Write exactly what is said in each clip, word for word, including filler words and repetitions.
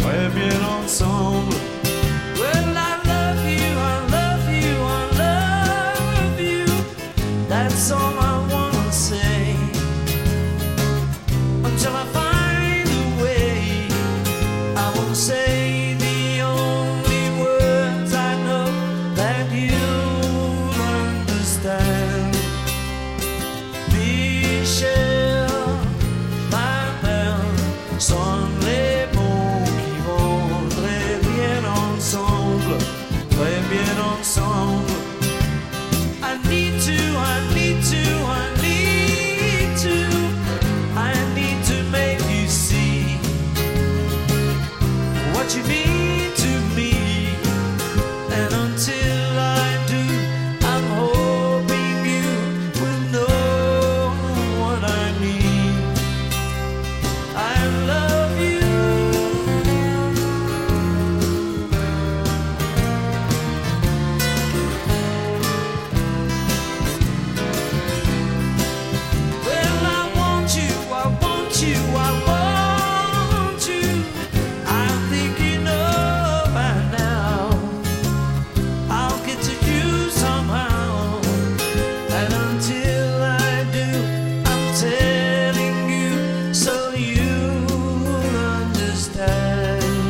très bien ensemble. Well, I love you, I love you, I love you. That's all I wanna say. Until I find a way, I will say the only words I know that you'll understand. Michel, ma belle, sont les mots qui vont très bien ensemble, très bien ensemble. I need to, I need to, I need to, I need to make you see what you mean to me. And until I do, I'm hoping you will know what I mean. I love you. Well, I want you, I want you, I want you. I think you know by now. I'll get to you somehow. And until I do, I'm telling you so you'll understand.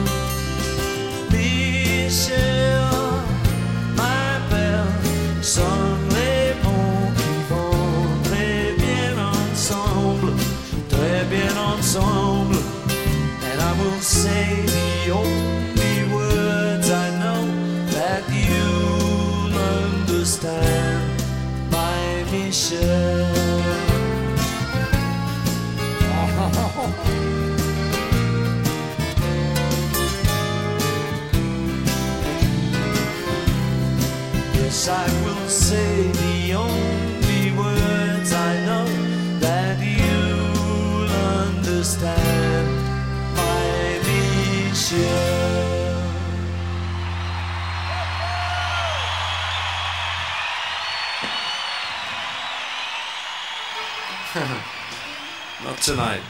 Michel, ma belle, sont les mots qui vont très bien ensemble, très bien ensemble. And I will say the only words I know that you'll understand. My Michel. Yes, I will say the only words I know that you'll understand. My Michel. Not tonight.